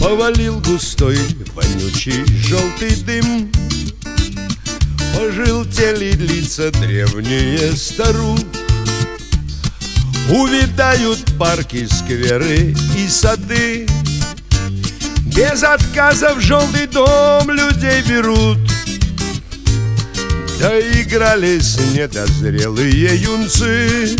Повалил густой, вонючий, желтый дым. Пожелтели лица древние старух. Увядают парки, скверы и сады. Без отказа в желтый дом людей берут. Доигрались недозрелые юнцы.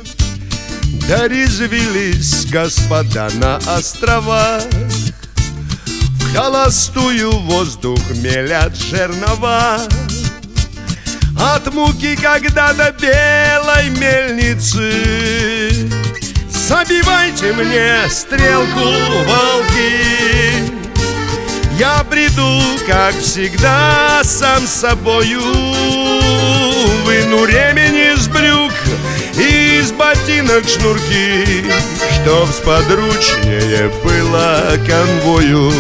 Дорезвились господа на островах. В холостую воздух мелят жернова. От муки когда-то белой мельницы. Забивайте мне стрелку, волки. Я приду, как всегда, сам собою. Выну ремень из брюк и из ботинок шнурки, чтоб сподручнее было конвою.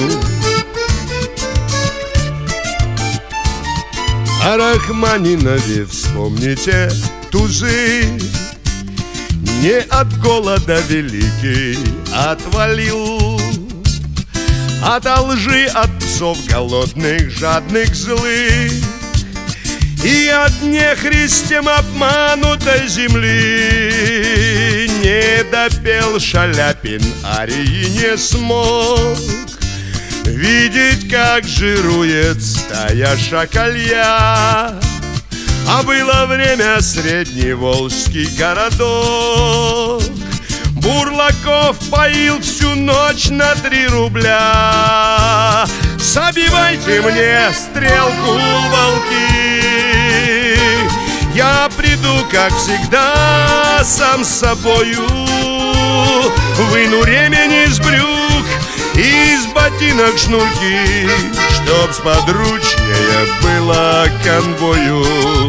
О Рахманинове вспомните тузы. Не от голода великий отвалил, от лжи, от псов голодных, жадных, злых, и от нехристем обманутой земли. Не допел Шаляпин, арии не смог видеть, как жирует стая шакалья. А было время средневолжский городок. Бурлаков поил всю ночь на 3 рубля. Забивайте мне стрелку, волки. Я приду, как всегда, сам с собою. Выну ремень из брюк и из ботинок шнурки, чтоб сподручнее было конвою.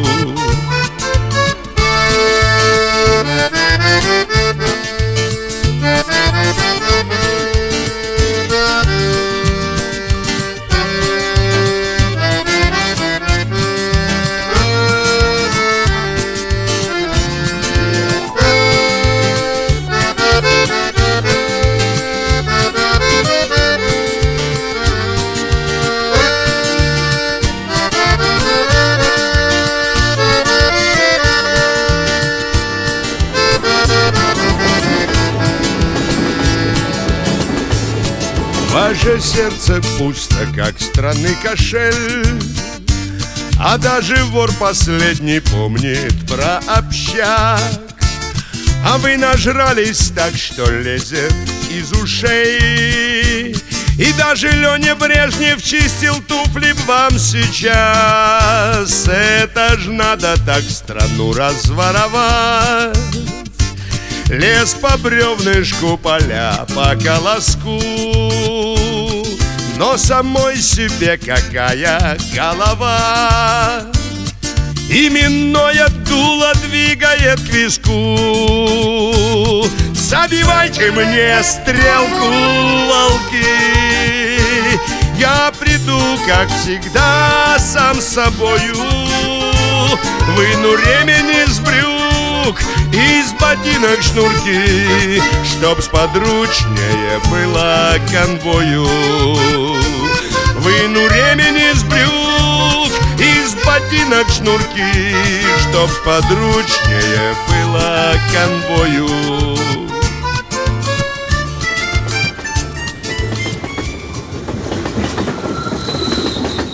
Ваше сердце пусто, как странный кошель, а даже вор последний помнит про общак. А вы нажрались так, что лезет из ушей, и даже Леня Брежнев чистил туфли вам сейчас. Это ж надо так страну разворовать. Лес по бревнышку, поля по колоску, но самой себе какая голова. Именное дуло двигает к виску. Забивайте мне стрелку, волки. Я приду, как всегда, сам с собою. Выну ремень из брюк и из ботинок шнурки, чтоб сподручнее было конвою. Выну ремень из брюк и из ботинок шнурки, чтоб сподручнее было конвою.